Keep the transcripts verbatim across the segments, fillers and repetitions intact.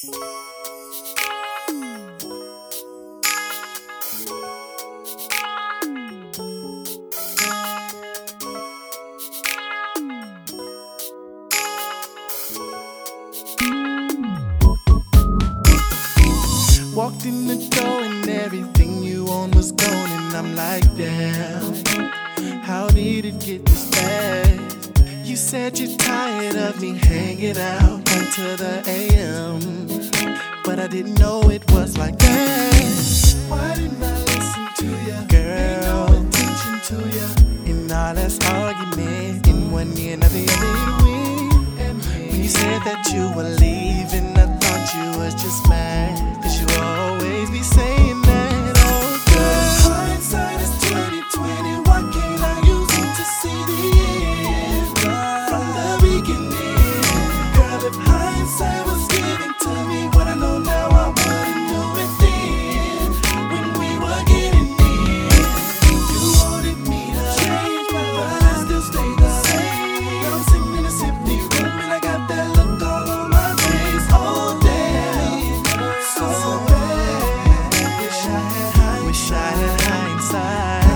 Walked in the door and everything you own was gone, and I'm like, damn, how did it get this bad? You said you're tired of me hanging out until the A M, but I didn't know it was like that. Why didn't I listen to you? Girl, pay no attention to you. In all this argument, in one ear, another ear, when you said that you were leaving, I thought you was just mad, cause you always be saying that. Oh girl, hindsight is twenty twenty. Why can't I use it to see the end from the beginning? Girl, if hindsight was given to me, what I know now, I wouldn't do it then. When we were getting in, you wanted me to change, but I still stayed the same. I'm sitting in a empty room and I got that look all on my face. Oh damn, so bad. Wish I had, wish I had hindsight.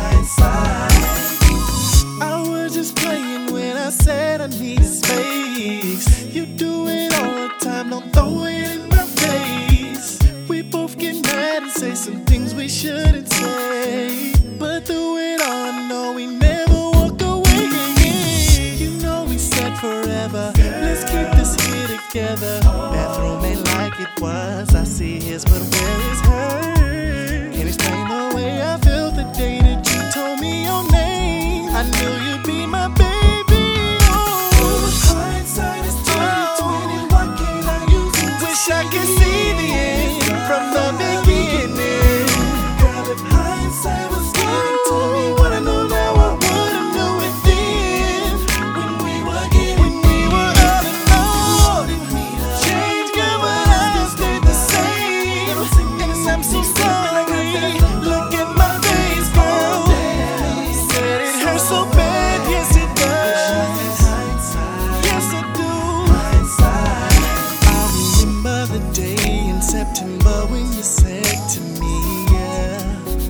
I was just playing when I said I needed space. You do it all the time, don't throw it in my face. We both get mad and say some things we shouldn't say, but through it all, I know we never walk away. You know we said forever, let's keep this here together. Bathroom ain't like it was, I see his, but where is her? Can't explain the way I felt the day that you told me your name. I knew you'd be my baby. Oh, hindsight is twenty twenty. Why can't I use it? Wish I could see the end from the beginning. Girl, if hindsight was given to me, what I know now, I wouldn't do it then. When we were getting, when we were all alone, change, girl, but I still stayed the same. And I'm so sorry. Look at my face, girl. Said it hurts so bad, yes it does. Yes I do. I remember the day in September when you said to me, yeah.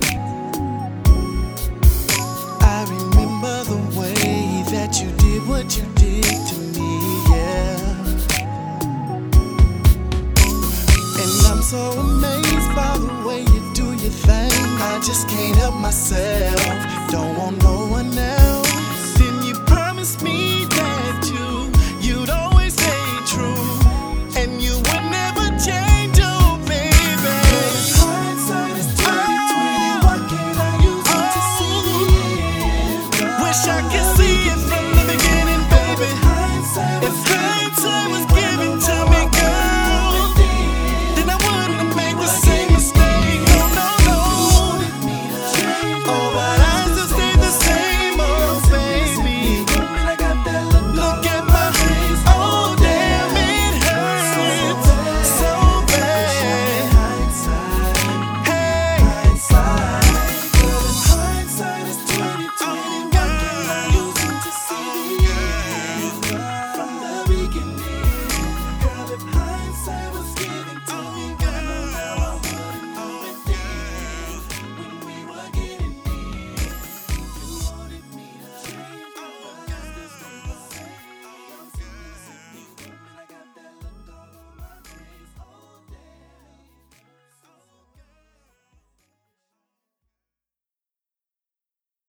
I remember the way that you did what you did to me, yeah. And I'm so amazed by the way you do your thing. I just can't help myself, don't want no one else.